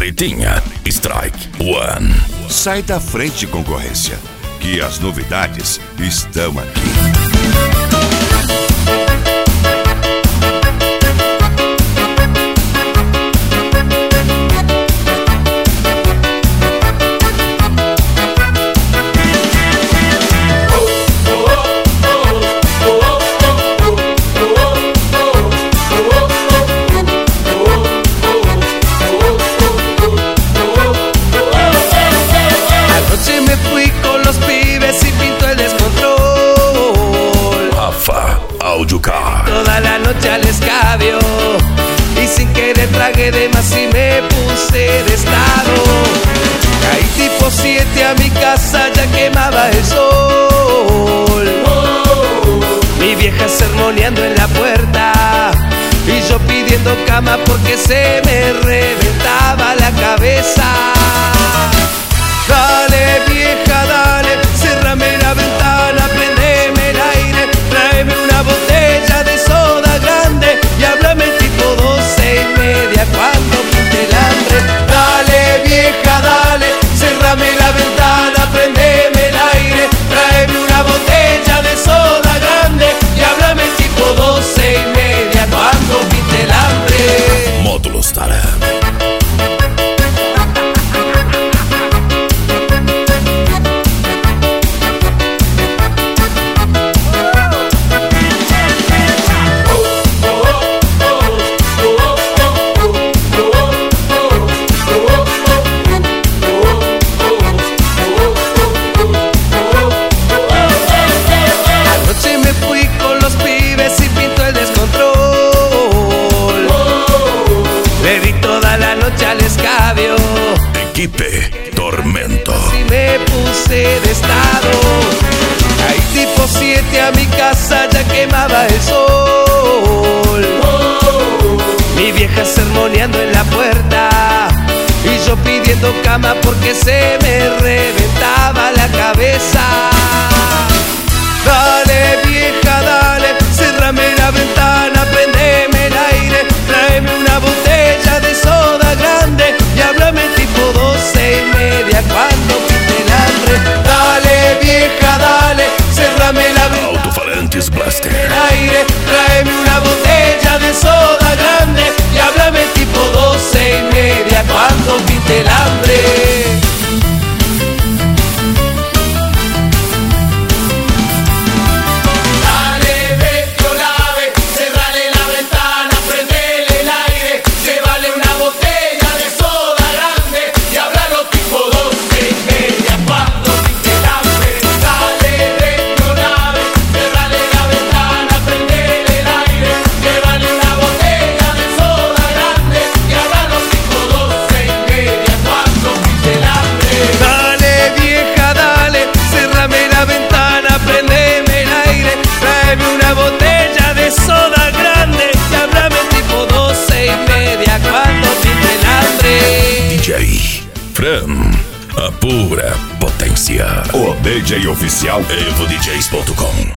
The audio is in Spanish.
Ritinha Strike One. Sai da frente, concorrência, que as novidades estão aqui. Toda la noche al escabio y sin querer tragué de más y me puse de estado. Caí tipo 7 a mi casa, ya quemaba el sol. Mi vieja sermoneando en la puerta y yo pidiendo cama porque se me reventaba la cabeza. Dale vieja, dale, cérrame la ventana, prendeme el aire, tráeme una botella de soda grande y háblame tipo 12:30 cuando pinte el hambre. Dale vieja, dale, cérrame la ventana, prendeme el aire, tráeme una botella de soda grande y háblame tipo 12:30 cuando pinte el hambre. Módulo Startup. Al escabio, Equipe Tormento. y me puse de estado. Caí tipo 7 a mi casa, ya quemaba el sol. Mi vieja sermoneando en la puerta y yo pidiendo cama porque se me reventaba la cabeza. Dale vieja, dale, cérrame la ventana, prendeme el aire, tráeme una botella de soda grande y háblame tipo 12:30 cuando pinte el hambre. Dale vieja, dale, cérrame la ventana, Altofalantes Blaster. aire, tráeme una botella de soda grande y háblame tipo 12:30 cuando pinte el hambre. Fran, a pura potência. O DJ oficial EvoDJs.com.